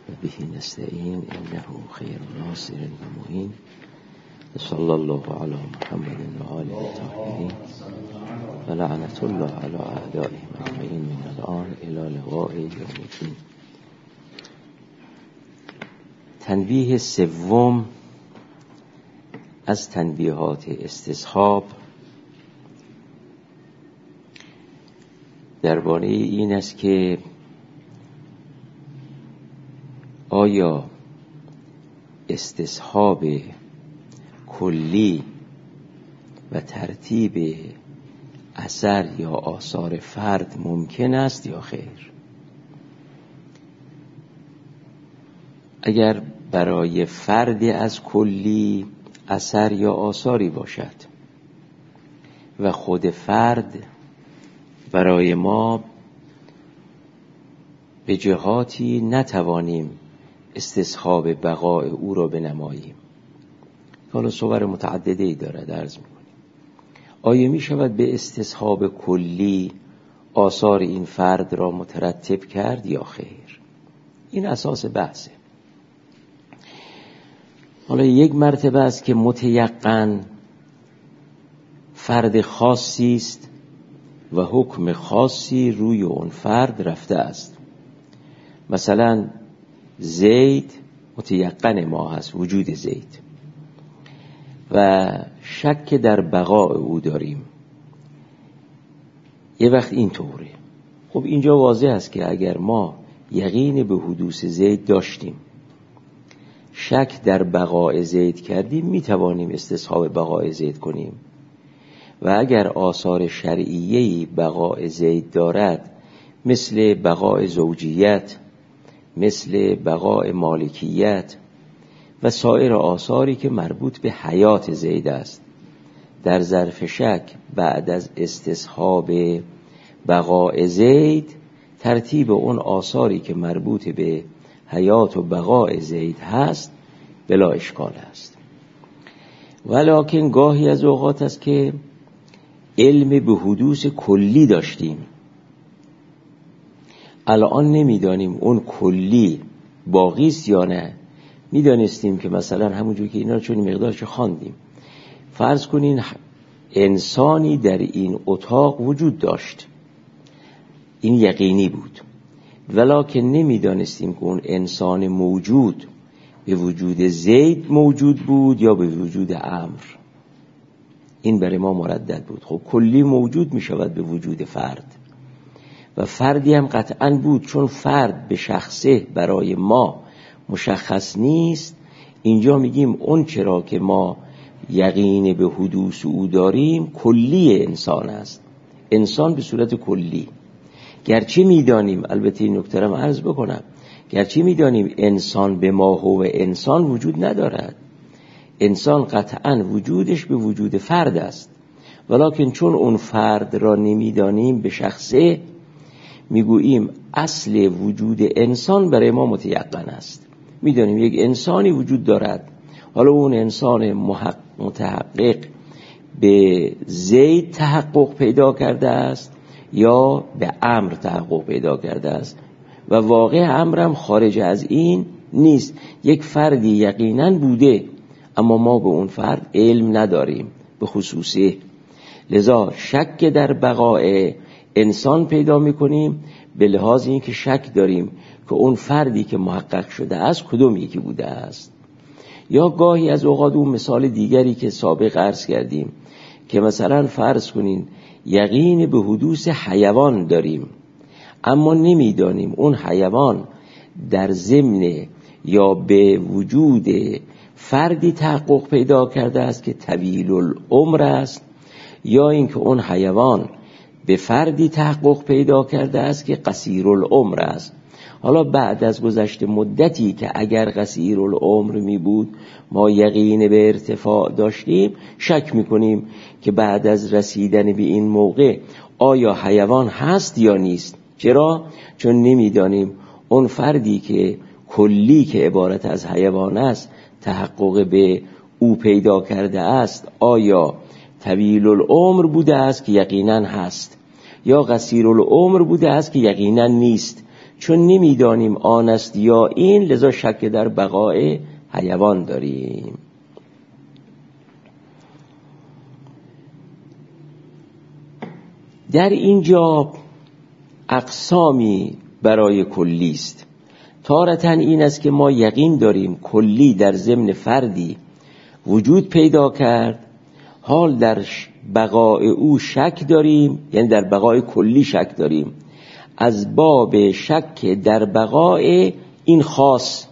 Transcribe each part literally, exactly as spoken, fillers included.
به نستعين إنه خير ناصر ومعين صلى الله على محمد وآله الطاهرين ولعنة الله على أعدائهم أجمعين من الآن إلى لقاء يوم الدين. تنبیه سوم از تنبیهات استصحاب درباره این است که آیا استصحاب کلی و ترتیب اثر یا آثار فرد ممکن است یا خیر؟ اگر برای فرد از کلی اثر یا آثاری باشد و خود فرد برای ما به جهاتی نتوانیم استصحاب بقای او را بنماییم، حالا صور متعدده ای دارد عرض میکنیم، آیا می شود به استصحاب کلی آثار این فرد را مترتب کرد یا خیر؟ این اساس بحثه. حالا یک مرتبه است که متیقن فرد خاصی است و حکم خاصی روی اون فرد رفته است. مثلا زید متیقن ما هست، وجود زید، و شک در بقای او داریم. یه وقت این طوره. خب اینجا واضح است که اگر ما یقین به حدوث زید داشتیم، شک در بقای زید کردیم، میتوانیم استصحاب بقای زید کنیم. و اگر آثار شرعیه‌ای بقای زید دارد، مثل بقای زوجیت، مثل بقای مالکیت و سایر آثاری که مربوط به حیات زید است، در ظرف شک بعد از استصحاب بقای زید ترتیب اون آثاری که مربوط به حیات و بقای زید هست بلا اشکال است. ولکن گاهی از اوقات است که علم به حدوث کلی داشتیم، الان نمیدانیم اون کلی باقی است یا نه. میدانستیم که مثلا همونجور که اینا چون مقدارش خواندیم، فرض کنین انسانی در این اتاق وجود داشت، این یقینی بود، ولکن نمیدانستیم که اون انسان موجود به وجود زید موجود بود یا به وجود عمرو. این برای ما مردد بود. خب کلی موجود می شود به وجود فرد، و فردی هم قطعاً بود، چون فرد به شخصه برای ما مشخص نیست. اینجا میگیم اون چرا که ما یقین به حدوث او داریم کلی انسان است، انسان به صورت کلی. گرچه میدانیم، البته این نکته رو عرض بکنم، گرچه میدانیم انسان به ماهو انسان وجود ندارد، انسان قطعاً وجودش به وجود فرد است، ولکن چون اون فرد را نمیدانیم به شخصه، میگوییم اصل وجود انسان برای ما متیقن است. میدانیم یک انسانی وجود دارد، حالا اون انسان متحقق به زید تحقق پیدا کرده است یا به عمرو تحقق پیدا کرده است، و واقع عمرو هم خارج از این نیست. یک فردی یقیناً بوده، اما ما به اون فرد علم نداریم به خصوصه، لذا شک در بقای انسان پیدا میکنیم به لحاظ این که شک داریم که اون فردی که محقق شده است کدوم یکی بوده است. یا گاهی از اوقات اون مثال دیگری که سابق عرض کردیم، که مثلا فرض کنین یقین به حدوث حیوان داریم، اما نمیدانیم اون حیوان در ضمن یا به وجود فردی تحقق پیدا کرده است که طویل العمر است، یا اینکه اون حیوان به فردی تحقق پیدا کرده است که قصیر العمر است. حالا بعد از گذشت مدتی که اگر قصیر العمر می بود ما یقین به ارتفاع داشتیم، شک می کنیم که بعد از رسیدن به این موقع آیا حیوان هست یا نیست. چرا؟ چون نمیدانیم اون فردی که کلی که عبارت از حیوان است تحقق به او پیدا کرده است، آیا طویل العمر بوده است که یقیناً هست، یا قصیر العمر بوده است که یقیناً نیست. چون نمیدانیم آن است یا این، لذا شک در بقای حیوان داریم. در اینجا اقسامی برای کلی است. تارة این است که ما یقین داریم کلی در ضمن فردی وجود پیدا کرد، حال در بقای او شک داریم، یعنی در بقای کلی شک داریم، از باب شک در بقای این خاص.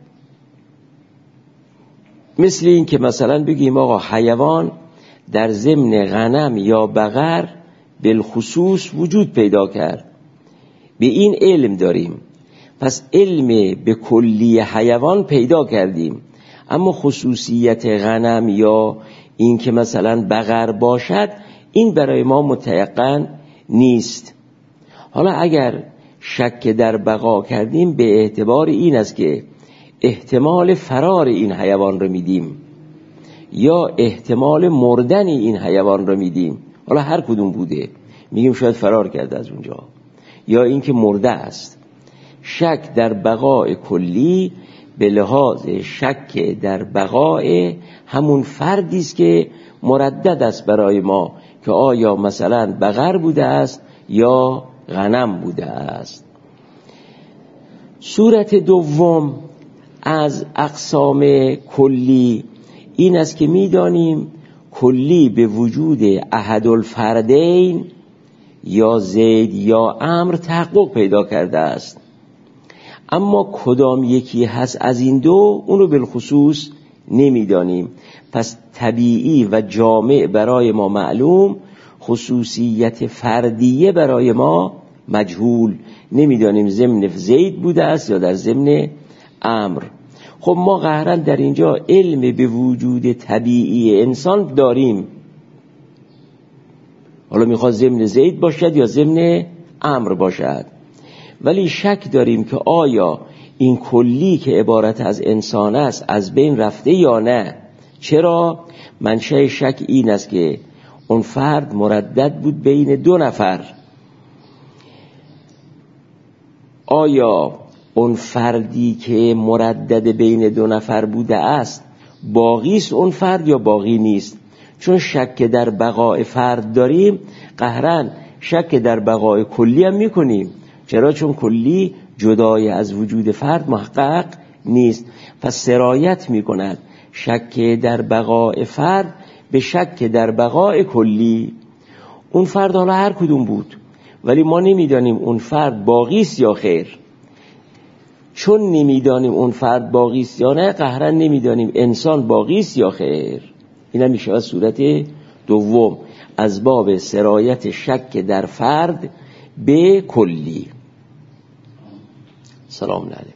مثل این که مثلا بگیم آقا حیوان در ضمن غنم یا بقر بالخصوص وجود پیدا کرد، به این علم داریم، پس علم به کلی حیوان پیدا کردیم، اما خصوصیت غنم یا این که مثلا بقر باشد این برای ما متیقن نیست. حالا اگر شک در بقا کردیم به اعتبار این است که احتمال فرار این حیوان رو میدیم یا احتمال مردن این حیوان رو میدیم، حالا هر کدوم بوده، میگیم شاید فرار کرده از اونجا یا اینکه مرده است. شک در بقای کلی به لحاظ شک در بقای همون فردی است که مردد است برای ما که آیا مثلا بقر بوده است یا غنم بوده است. صورت دوم از اقسام کلی این است که می‌دانیم کلی به وجود احد الفردین یا زید یا امر تحقق پیدا کرده است، اما کدام یکی هست از این دو اونو بالخصوص نمیدانیم. پس طبیعی و جامع برای ما معلوم، خصوصیت فردیه برای ما مجهول، نمیدانیم ضمن زید بوده است یا در ضمن امر. خب ما قهرا در اینجا علم به وجود طبیعی انسان داریم، حالا میخواد ضمن زید باشد یا ضمن امر باشد، ولی شک داریم که آیا این کلی که عبارت از انسان است از بین رفته یا نه. چرا؟ منشأ شک این است که اون فرد مردد بود بین دو نفر، آیا اون فردی که مردد بین دو نفر بوده است باقی است اون فرد یا باقی نیست؟ چون شک در بقای فرد داریم قهرا شک در بقای کلی هم میکنیم. چرا؟ چون کلی جدای از وجود فرد محقق نیست، پس سرایت میکند شک در بقای فرد به شک در بقای کلی. اون فرد حالا هر کدوم بود، ولی ما نمیدانیم اون فرد باقی است یا خیر. چون نمیدانیم اون فرد باقی است یا نه، قهرا نمیدانیم انسان باقی است یا خیر. این هم میشه صورت دوم از باب سرایت شک در فرد به کلی. سلام علیکم.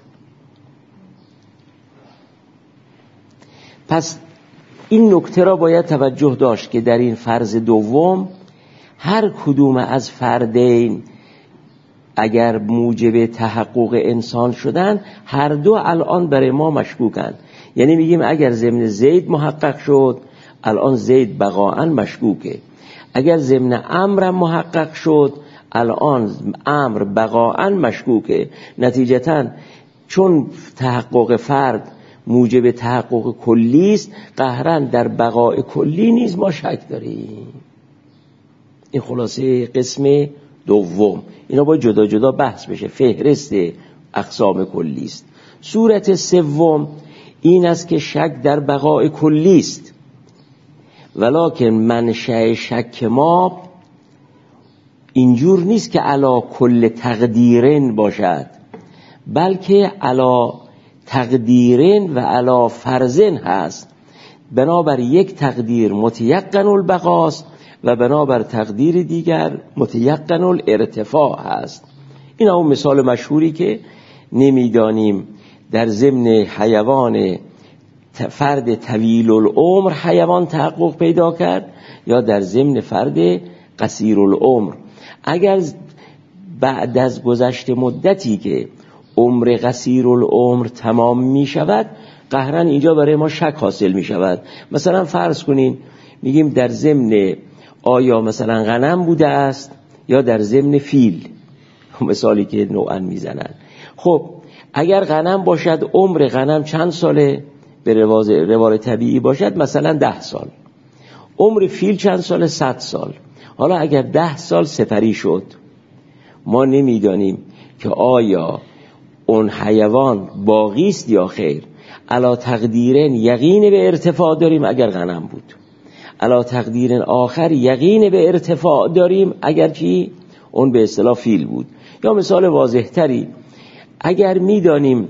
پس این نکته را باید توجه داشت که در این فرض دوم هر کدوم از فردین اگر موجب تحقق انسان شدن، هر دو الان برای ما مشکوکند. یعنی میگیم اگر ضمن زید محقق شد الان زید بقاءً مشکوکه، اگر ضمن امر محقق شد الان امر بقاءً مشکوکه. نتیجتاً چون تحقق فرد موجب تحقق کلی است، قهراً در بقای کلی نیز ما شک داریم. این خلاصه قسم دوم، اینا باید جدا جدا بحث بشه، فهرست اقسام کلی است. صورت سوم این است که شک در بقای کلی است، ولکن منشأ شک ما اینجور نیست که علا کل تقدیرن باشد، بلکه علا تقدیرن و علا فرضن هست. بنابر یک تقدیر متیقن البقاست و بنابر تقدیر دیگر متیقن الارتفاع هست. این اون مثال مشهوری که نمیدانیم در ضمن حیوان فرد طویل العمر حیوان تحقق پیدا کرد یا در ضمن فرد قصیر العمر. اگر بعد از گذشت مدتی که عمر قصیر العمر تمام می شود، قهراً اینجا برای ما شک حاصل می شود. مثلا فرض کنین میگیم در ضمن آیا مثلا غنم بوده است یا در ضمن فیل، مثالی که نوعاً میزنن. خب اگر غنم باشد، عمر غنم چند ساله؟ به روال طبیعی باشد مثلا ده سال. عمر فیل چند ساله؟ صد سال. حالا اگر ده سال سپری شد، ما نمیدانیم که آیا اون حیوان باقی است یا خیر. علا تقدیرن یقین به ارتفاع داریم اگر غنم بود، علا تقدیرن آخر یقین به ارتفاع داریم اگر چی؟ اون به اصطلاح فیل بود. یا مثال واضح تری، اگر میدانیم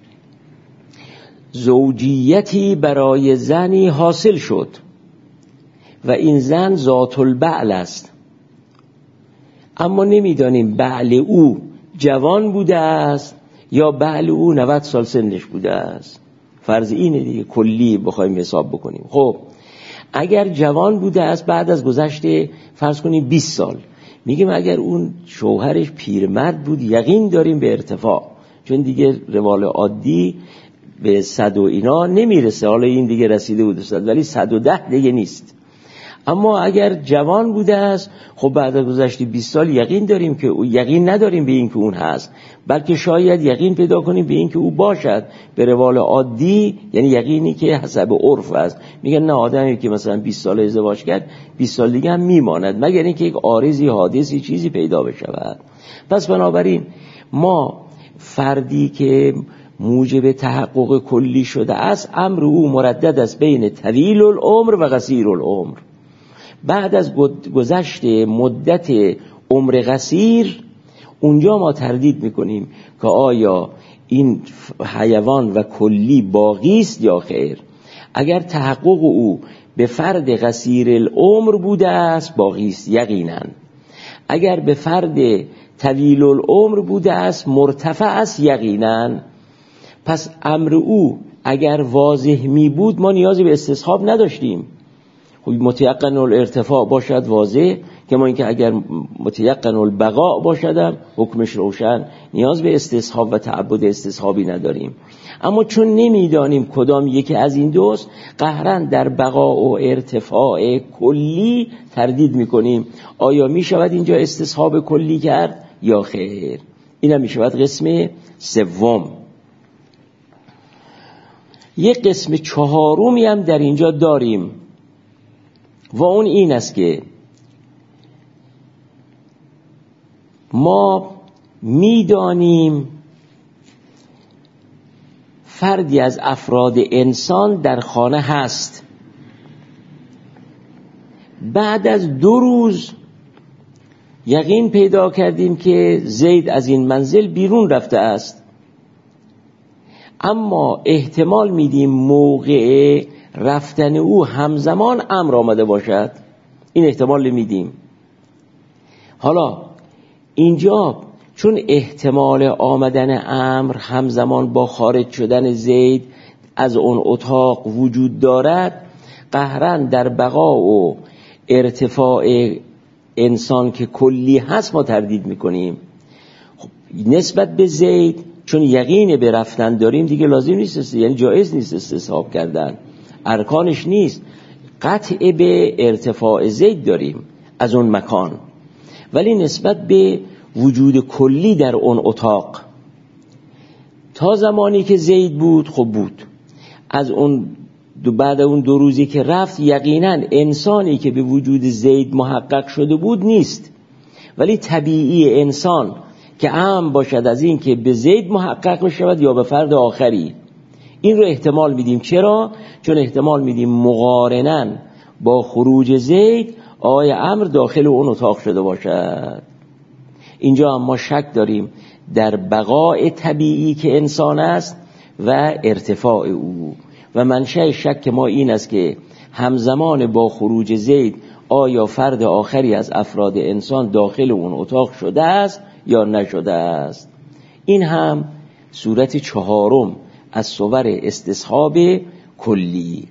زوجیتی برای زنی حاصل شد و این زن ذات البعل است، اما نمیدانیم بعل او جوان بوده است یا بعل او نود سال سنش بوده است، فرض اینه دیگه، کلی بخوایم حساب بکنیم. خب اگر جوان بوده است بعد از گذشته فرض کنیم بیست سال، میگیم اگر اون شوهرش پیرمرد بود یقین داریم به ارتفاع، چون دیگه روال عادی به صد و اینا نمیرسه. حالا این دیگه رسیده بود صد، ولی صد و ده دیگه نیست. اما اگر جوان بوده است، خب بعد از گذشته بیست سال یقین داریم که او، یقین نداریم به این که اون هست، بلکه شاید یقین پیدا کنیم به این که او باشد به روال عادی، یعنی یقینی که حسب عرف است. میگن نه، آدمی که مثلا بیست سال ازدواج کرد بیست سال دیگه هم میماند، مگر اینکه یک عارضی، حادثی، چیزی پیدا بشود. پس بنابراین ما فردی که موجب تحقق کلی شده است، امر او مردد است بین طویل العمر و قصیر العمر. بعد از گذشت مدت عمر قصیر، اونجا ما تردید میکنیم که آیا این حیوان و کلی باقی است یا خیر. اگر تحقق او به فرد قصیر العمر بوده است باقی است یقینا، اگر به فرد طویل العمر بوده است مرتفع است یقینا. پس امر او اگر واضح می بود ما نیازی به استصحاب نداشتیم. خب متیقن الارتفاع باشد واضح، که ما اینکه اگر متیقن البقاء باشد حکمش روشن، نیاز به استصحاب و تعبد استصحابی نداریم. اما چون نمیدانیم کدام یکی از این دوست، قهرن در بقاء و ارتفاع کلی تردید میکنیم. آیا میشود اینجا استصحاب کلی کرد یا خیر؟ این هم میشود قسم سوم. یک قسم چهارمی هم در اینجا داریم و اون این است که ما میدانیم فردی از افراد انسان در خانه هست، بعد از دو روز یقین پیدا کردیم که زید از این منزل بیرون رفته است، اما احتمال میدیم موقع رفتن او همزمان امر آمده باشد. این احتمال میدیم. حالا اینجا چون احتمال آمدن امر همزمان با خارج شدن زید از اون اتاق وجود دارد، قهرن در بقا و ارتفاع انسان که کلی هست ما تردید میکنیم. خب نسبت به زید چون یقین به رفتن داریم دیگه لازم نیست، یعنی جایز نیست استصحاب کردن، ارکانش نیست، قطع به ارتفاع زید داریم از اون مکان. ولی نسبت به وجود کلی در اون اتاق، تا زمانی که زید بود خب بود، از اون دو بعد اون دو روزی که رفت یقینا انسانی که به وجود زید محقق شده بود نیست. ولی طبیعی انسان که عام باشد از این که به زید محقق بشود یا به فرد آخری، این رو احتمال میدیم. چرا؟ چون احتمال میدیم مقارناً با خروج زید آیا امر داخل اون اتاق شده باشد. اینجا هم ما شک داریم در بقاء طبیعی که انسان است و ارتفاع او، و منشأ شک ما این است که همزمان با خروج زید آیا فرد آخری از افراد انسان داخل اون اتاق شده است یا نشده است. این هم صورت چهارم از صور استصحاب کلی.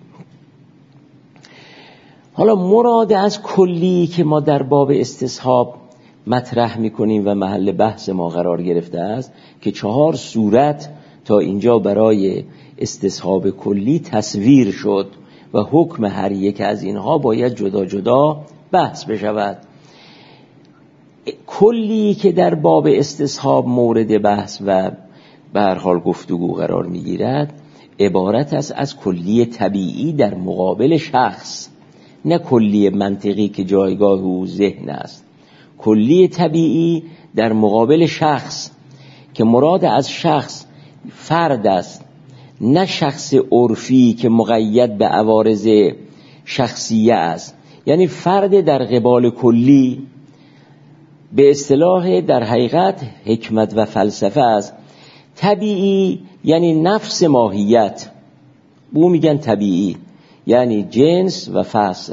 حالا مراد از کلی که ما در باب استصحاب مطرح میکنیم و محل بحث ما قرار گرفته است که چهار صورت تا اینجا برای استصحاب کلی تصویر شد و حکم هر یک از اینها باید جدا جدا بحث بشود. کلی که در باب استصحاب مورد بحث و به هر حال گفتگو قرار میگیرد عبارت است از کلی طبیعی در مقابل شخص، نه کلی منطقی که جایگاه او ذهن است. کلی طبیعی در مقابل شخص که مراد از شخص فرد است، نه شخص عرفی که مقید به عوارض شخصیه است. یعنی فرد در قبال کلی به اصطلاح در حقیقت حکمت و فلسفه است. طبیعی یعنی نفس ماهیت، بو میگن طبیعی یعنی جنس و فصل.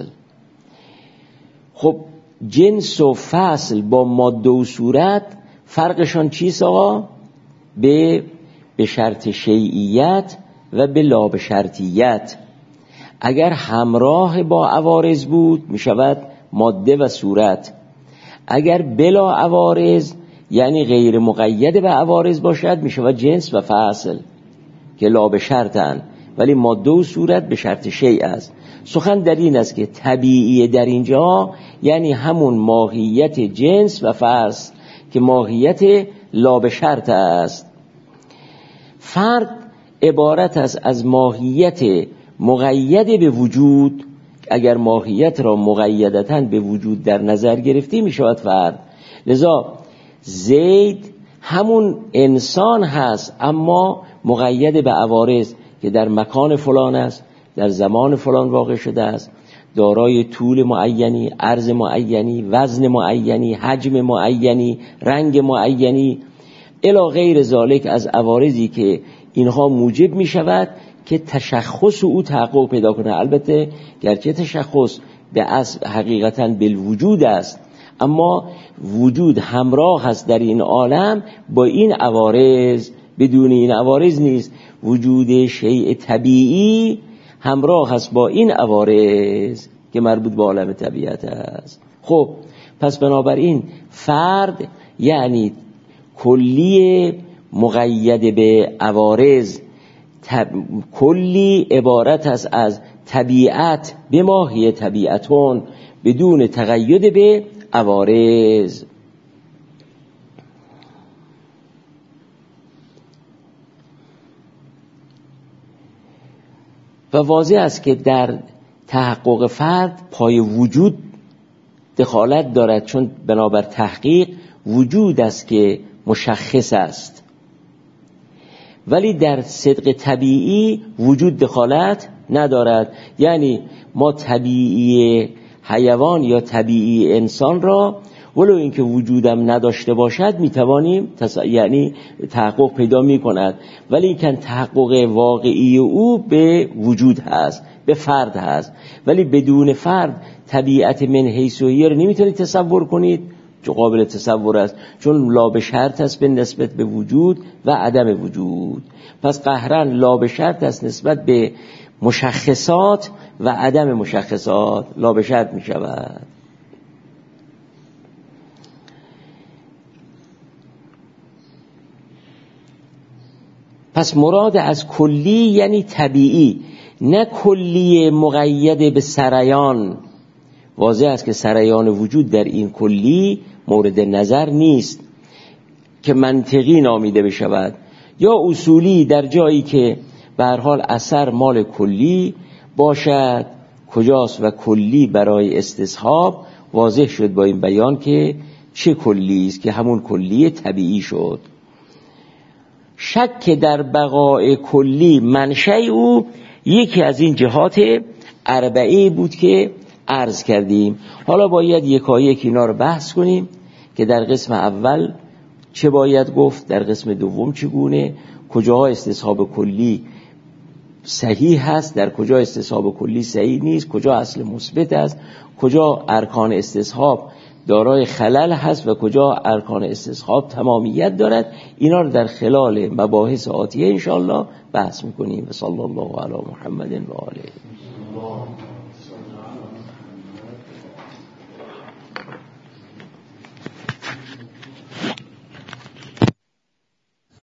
خب جنس و فصل با ماده و صورت فرقشان چیست آقا؟ به به شرط شیعیت و به لا به شرطیت. اگر همراه با عوارض بود می شود ماده و صورت، اگر بلا عوارض یعنی غیر مقید به عوارض باشد می شود جنس و فصل که لا به شرطن، ولی ماده و صورت به شرط شیء است. سخن در این است که طبیعی در اینجا یعنی همون ماهیت جنس و فصل که ماهیت لا به شرط است. فرد عبارت است از ماهیت مقید به وجود. اگر ماهیت را مقیدتاً به وجود در نظر گرفتی می شود فرد. لذا زید همون انسان هست اما مقید به عوارض که در مکان فلان است، در زمان فلان واقع شده است، دارای طول معینی، عرض معینی، وزن معینی، حجم معینی، رنگ معینی الی غیر ذالک از عوارضی که اینها موجب می شود که تشخص او تحقق پیدا کنه. البته گرچه تشخص به اصل حقیقتاً بالوجود است، اما وجود همراه هست در این عالم با این عوارض، بدون این عوارض نیست. وجود شیء طبیعی همراه هست با این عوارض که مربوط به عالم طبیعت است. خب پس بنابراین فرد یعنی کلی مقید به عوارض، طب... کلی عبارت است از طبیعت به ماهی طبیعتون بدون تقید به عوارض. و واضح است که در تحقق فرد پای وجود دخالت دارد، چون بنابر تحقیق وجود است که مشخص است، ولی در صدق طبیعی وجود دخالت ندارد. یعنی ما طبیعی حیوان یا طبیعی انسان را ولو اینکه وجودم نداشته باشد میتوانیم تص... یعنی تحقق پیدا میکند، ولی اینکه تحقق واقعی او به وجود هست، به فرد هست. ولی بدون فرد طبیعت من حیث و هی رو نمیتونید تصور کنید، چون قابل تصور است، چون لا به شرط است به نسبت به وجود و عدم وجود. پس قهرن لا به شرط است نسبت به مشخصات و عدم مشخصات، لا به شرط می شود. پس مراد از کلی یعنی طبیعی، نه کلی مقید به سریان. واضح است که سریان وجود در این کلی مورد نظر نیست که منطقی نامیده بشود، یا اصولی در جایی که به هر حال اثر مال کلی باشد. کجاست و کلی برای استصحاب واضح شد با این بیان که چه کلی است که همون کلی طبیعی شد. شک در بقای کلی منشأ او یکی از این جهات اربعه بود که عرض کردیم. حالا باید یکایک اینا رو بحث کنیم که در قسم اول چه باید گفت، در قسم دوم چگونه، کجاها استصحاب کلی صحیح هست، در کجا استصحاب کلی صحیح نیست، کجا اصل مثبت است، کجا ارکان استصحاب دارای خلل هست و کجا ارکان استصحاب تمامیت دارد. اینا رو در خلال مباحث آتیه انشاءالله بحث میکنیم. و صلی الله علی محمد و آله.